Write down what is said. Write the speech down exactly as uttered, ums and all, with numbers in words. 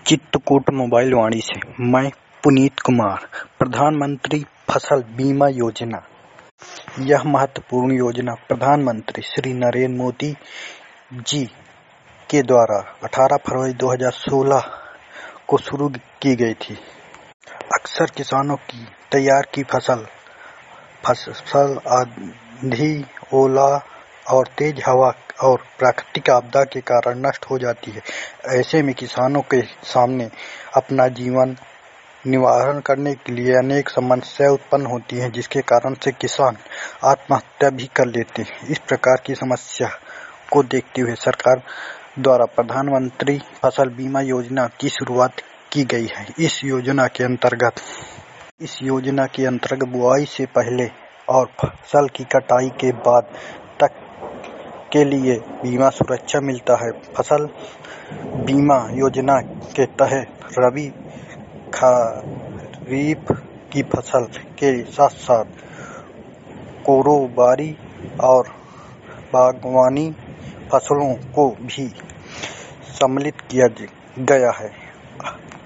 Chitrakoot mobile वाणी से मैं पुनीत कुमार। प्रधानमंत्री फसल बीमा योजना। यह महत्वपूर्ण योजना प्रधानमंत्री श्री नरेंद्र मोदी जी के द्वारा अठारह फरवरी दो हज़ार सोलह को शुरू की गई थी। अक्सर किसानों की तैयार की फसल फसल आंधी, ओला और तेज हवा और प्राकृतिक आपदा के कारण नष्ट हो जाती है। ऐसे में किसानों के सामने अपना जीवन निर्वाह करने के लिए अनेक समस्याएं उत्पन्न होती हैं, जिसके कारण से किसान आत्महत्या भी कर लेते हैं। इस प्रकार की समस्या को देखते हुए सरकार द्वारा प्रधानमंत्री फसल बीमा योजना की शुरुआत की गई है। इस योजना के अंतर्गत इस योजना के अंतर्गत बुआई से पहले और फसल की कटाई के बाद तक के लिए बीमा सुरक्षा मिलता है। फसल बीमा योजना के तहत रबी, खरीफ की फसल के साथ साथ कारोबारी और बागवानी फसलों को भी सम्मिलित किया गया है।